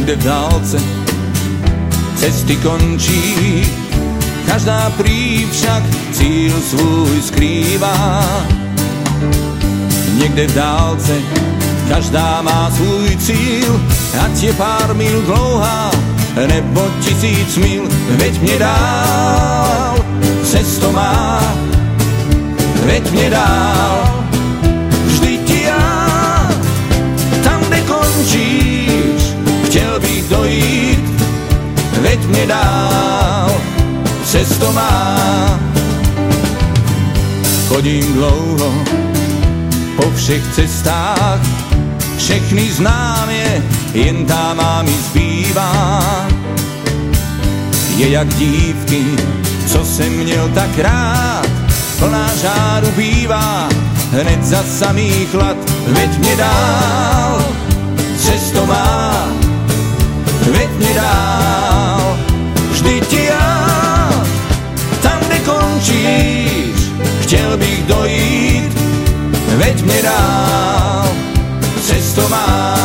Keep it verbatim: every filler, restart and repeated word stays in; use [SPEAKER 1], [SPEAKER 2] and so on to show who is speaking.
[SPEAKER 1] Niekde v dálce cesty končí, každá príď však cíl svůj skrývá. Niekde v dálce každá má svůj cíl, ať je pár mil dlouhá nebo tisíc mil, veď mě dál cesto má, veď mě dál. Vždyť já tam, kde končíš, chtěl bych dojít, veď mě dál cesto má. Chodím dlouho po všech cestách, všechny znám je, jen tá má mi zbývá. Je jak dívky, co jsem měl tak rád, plná žáru bývá, hned za samých lat, veď mě dál cesto má, veď mě dál. Vždyť já tam, kde končíš, chtěl bych dojít, veď mě dál cesto má.